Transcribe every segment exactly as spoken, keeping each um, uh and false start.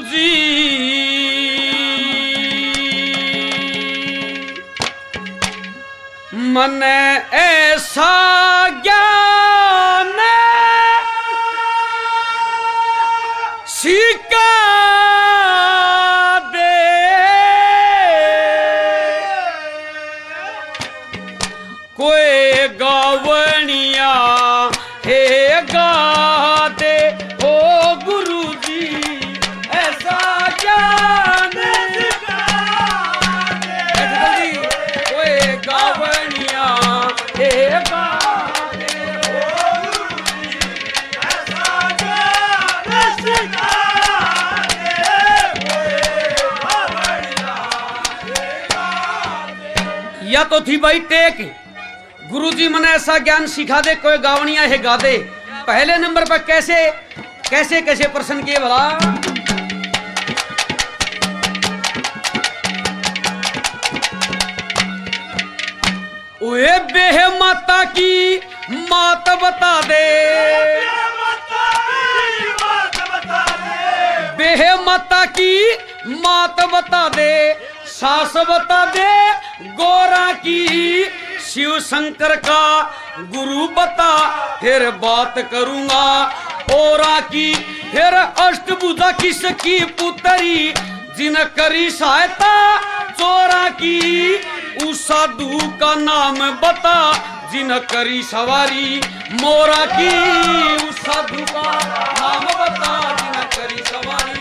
जी मन ऐसा ज्ञान सिखा दे कोई गावनिया हे गा दे ओ गुरु जी ऐसा ज्ञान सिखा दे कोई गावनिया हे गा दे ओ गुरु जी ऐसा ज्ञान सिखा दे कोई गावनिया हे गा दे। या तो थी भाई टेक गुरुजी मने ऐसा ज्ञान सिखा दे कोई गावनिया है गा दे। पहले नंबर पर कैसे कैसे कैसे प्रश्न किए भला। ओए बेह माता की मात बता दे बेह माता की मात बता दे सास बता दे गोरा की शिव शंकर का गुरु बता फिर बात करूंगा ओरा की फिर अष्टभुजा किसकी पुत्री जिन करी सहायता चोरा की उस साधु का नाम बता जिन करी सवारी मोरा की उस साधु का नाम बता जिन करी सवारी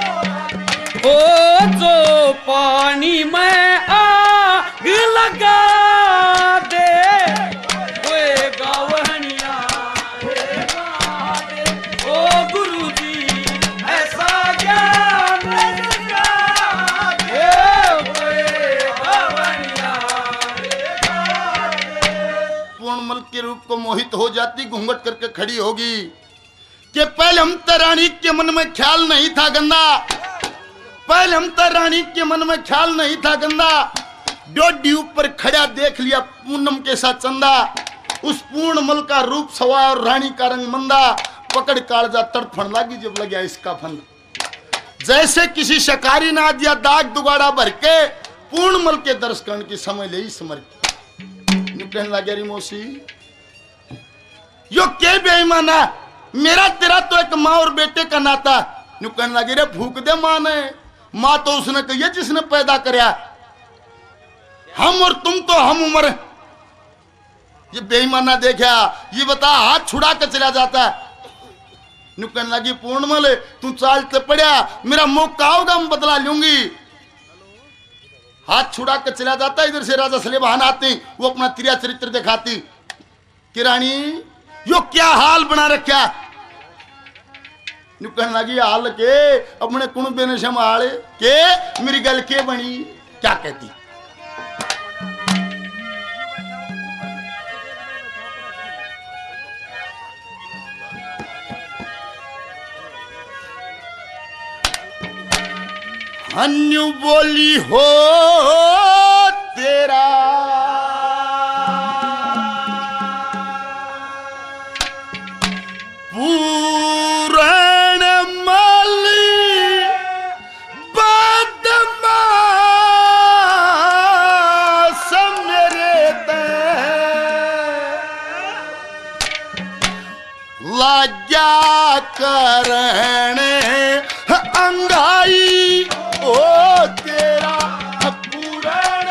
ओ जो पानी में आग लगा दे कोई गावनिया हे गा दे ओ गुरु जी ऐसा ज्ञान सिखा दे कोई गावनिया हे गा दे। पूर्णमल के रूप को मोहित हो जाती घूंघट करके खड़ी होगी कि पहले हम तो रानी के मन में ख्याल नहीं था गंदा पहले हम तो रानी के मन में ख्याल नहीं था गंदा डोडी ऊपर खड़ा देख लिया पूनम के साथ चंदा उस पूर्णमल का रूप सवा और रानी का रंग मंदा पकड़ कालजा तड़फन लगी जब लग गया इसका फन जैसे किसी शिकारी ने दिया दाग दुगाड़ा भर के पूर्णमल के दर्श करने की समय ले समर कहने लगे मौसी यो के बेईमाना मेरा तेरा तो एक माँ और बेटे का नाता नु कहने लगे रे भूख दे माँ ने माँ तो उसने कही जिसने पैदा कराया हम और तुम तो हम उम्र ये बेईमाना देखा ये बता हाथ छुड़ा के चला जाता है नु कहने लगी पूर्णमल तू चालते पड़ा मेरा मौका होगा मैं बदला लूंगी हाथ छुड़ा के चला जाता इधर से राजा सलेबहान आती वो अपना त्रिया चरित्र दिखाती कि रानी यो क्या हाल बना रखा नु कहने लगी हाल के अपने कुणबे ने संभाले के मेरी गल के बनी क्या कहती अन्यु बोली हो तेरा पूरण मली बदमाश मेरे ते लाजा करने अंगाई ओ तेरा पूरण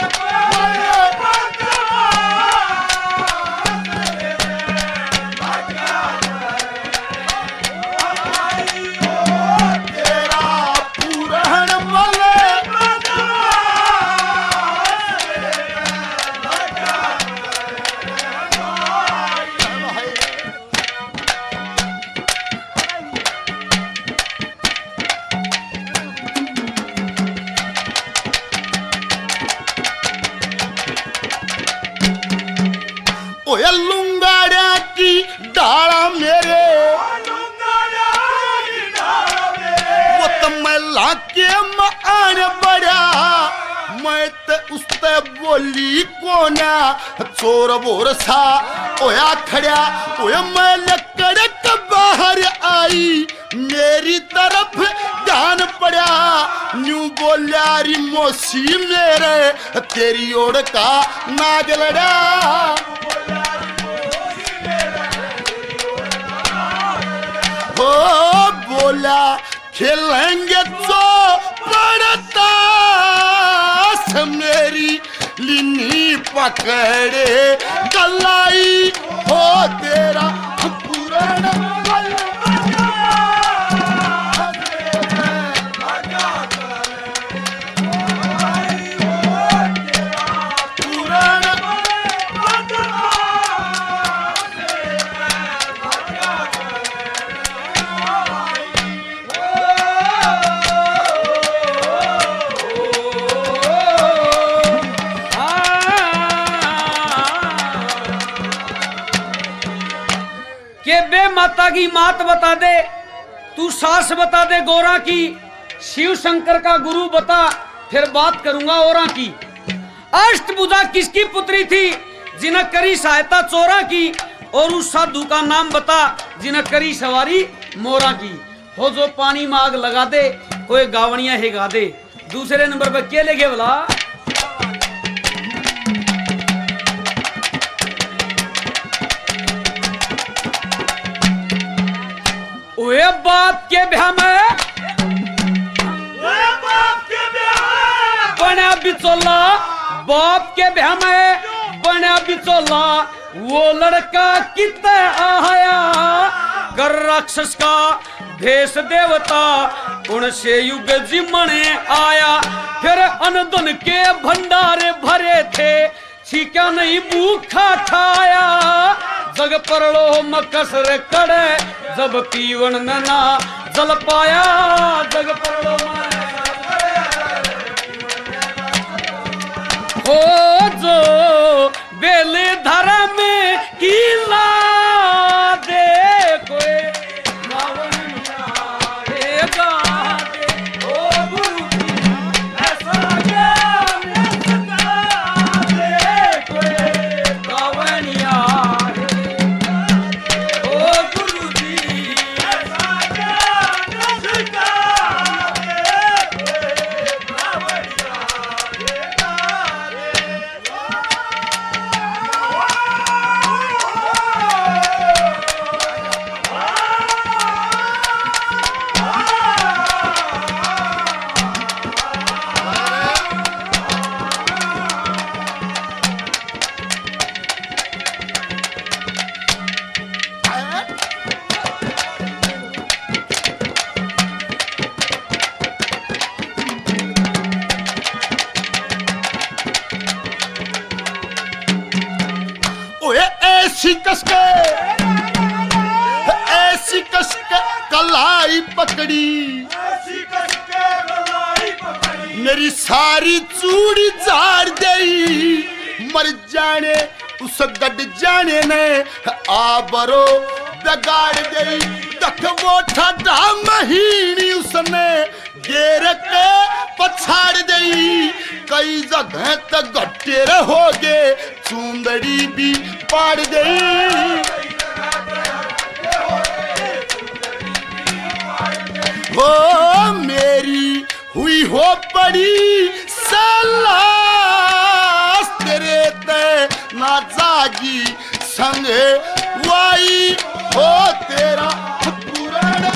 तेरा पूरण मले ओए लुंगाड़ा की डाला मेरे वो तो मैं लाके मान बड़ा मैं तो उसते बोली कोना चोर बोर सा ओया खड़ा ओए मैं लकड़ के बाहर आई मेरी तरफ ध्यान पड़ा न्यू बोलिया री मोसी मेरे तेरी ओर का नाग लड़ा हो बोला खेलेंगे तो पड़ता मेरी लिनी पकड़े कलाई हो तेरा पुराना माता की मात बता दे, तू सास बता दे गोरा की, शिव शंकर का गुरु बता, फिर बात करूंगा औरा की। अष्टभुजा किसकी पुत्री थी जिन्हें करी सहायता चोरा की, और उस साधु का नाम बता जिन्हें करी सवारी मोरा की। हो जो पानी में आग लगा दे, कोई गावड़ियां है गा दे। दूसरे नंबर पर क्या लेगे बोला, वे बाप के ब्याह में बना बिचौला, बाप के ब्याह में बना बिचौला, वो लड़का कितना आया कर राक्षस का भेष देवता, उनसे युग जिमने आया। फिर अनधन के भंडारे भरे थे, छिका नहीं भूखा खाया, जग परलो मकसर कड़े, जब पीवन नना जल पाया, जग परलो हो जो बेले धरा में कीला दे कोई ऐसी कसके ऐसी कसके कलाई पकड़ी, ऐसी कसके कलाई पकड़ी, मेरी सारी चूड़ी झाड़ गई, मर जाने उस गड जाने ने आबरो बिगाड़ गई। तक वो ठंडा महीनी उसने घेर के पछाड़ गई, कई जगह तक गट्टे रहोगे, चुंदड़ी भी पाड़ गई। वो मेरी हुई हो पड़ी सलास, तेरे ते ना जागी संग वाई हो तेरा पुराना।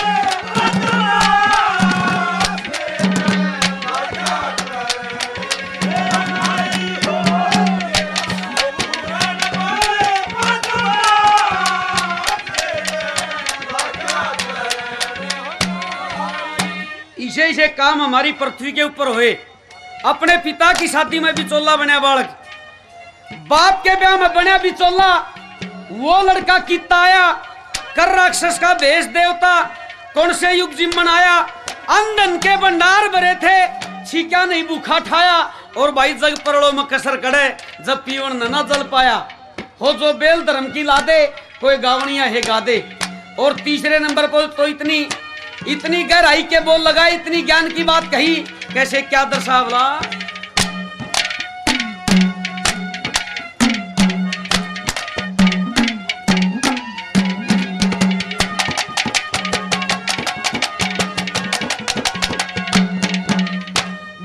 इसे इसे काम हमारी पृथ्वी के ऊपर हुए। अपने पिता की शादी में बिचौला बना बालक, बाप के ब्याह में बना बिचौला, वो लड़का कितना आया कर राक्षस का भेष देवता, कौन से युग जिम्मन आया, अंधन के भंडार भरे थे, छिका नहीं भूखा ठाया, और भाई जग परड़ों में कसर कड़े, जब पीवन न जल पाया। हो जो बेल धर्म की लादे, कोई गावड़ियां है गादे। और तीसरे नंबर पर तो इतनी इतनी गहराई के बोल लगाए, इतनी ज्ञान की बात कही, कैसे क्या दर्शावला।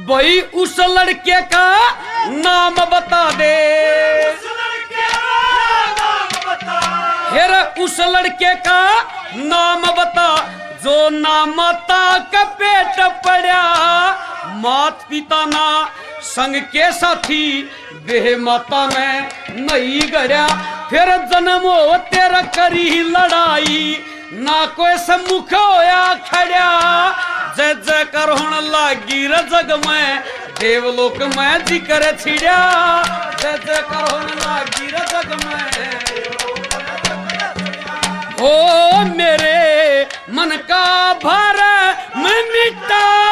भाई उस लड़के का नाम बता दे, फिर उस लड़के का नाम बता जो ना माता का पेट पड़ा, मात पिता ना संग के साथी बेह माता में नहीं गड़या, फिर जन्म हो तेरा करी लड़ाई ना कोई सम्मुख होया खड़ा, जय जय कर होने लागी र जग में देवलोक में जिक्र छिड़ा, जय जय कर होने लागी र जग में। ओ मेरे मन का भार मैं मिटा